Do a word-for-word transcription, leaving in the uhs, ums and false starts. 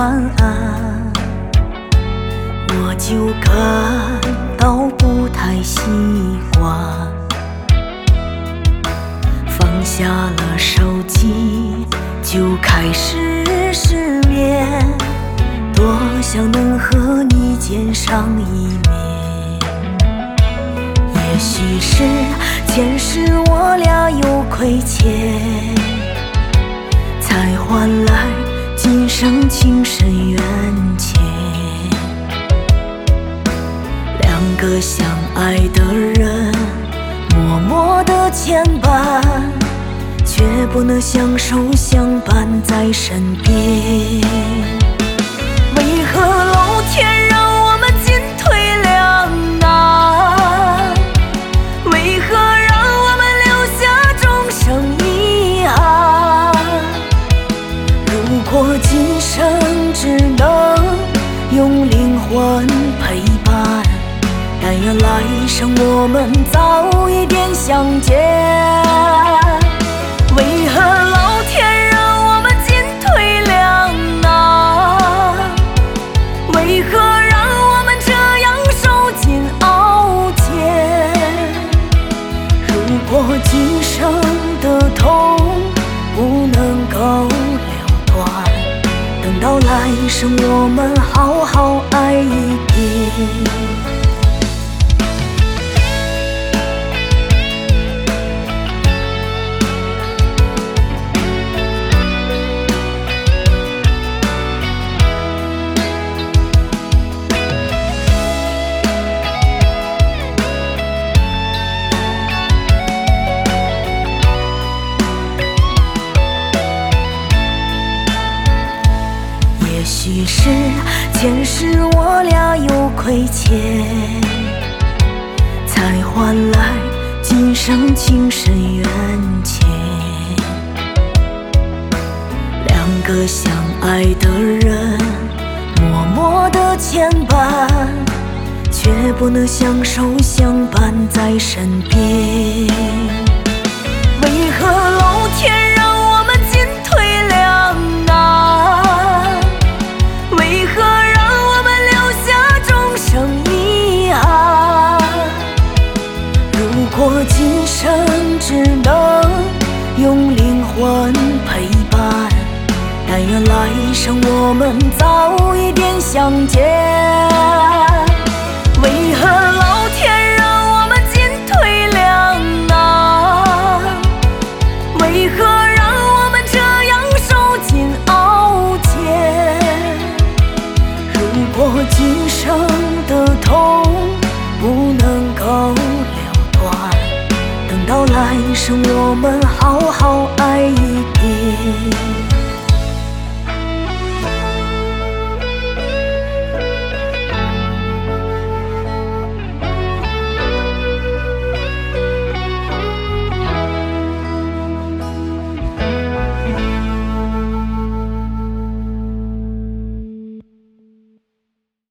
安，我就感到不太习惯。放下了手机，就开始失眠，多想能和你见上一面。也许是前世我俩有亏欠，才换来今生情深缘浅。两个相爱的人，默默的牵绊，却不能相守相伴在身边。为何老天让我们进退两难？为何让我们留下终生遗憾？如果今生只能用灵魂陪伴，但愿来生我们早一点相见。为何老天让我们进退两难？为何让我们这样受尽熬煎？如果今生的痛不能够了断，等到来生我们好好爱一遍。也许是前世我俩有亏欠，才换来今生情深缘浅。两个相爱的人，默默的牵绊，却不能相守相伴在身边。为何老天让我们进退两难？为何让我们留下终生遗憾？如果今生只能用灵魂陪伴，但愿来生我们早一点相见。为何老天让我们进退两难？为何让我们这样受尽熬煎？如果今生的痛不能够了断，等到来生我们好好爱一遍。